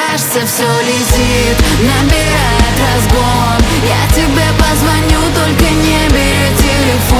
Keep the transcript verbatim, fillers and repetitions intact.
кажется, все летит, набирает разгон. Я тебе позвоню, только не бери телефон.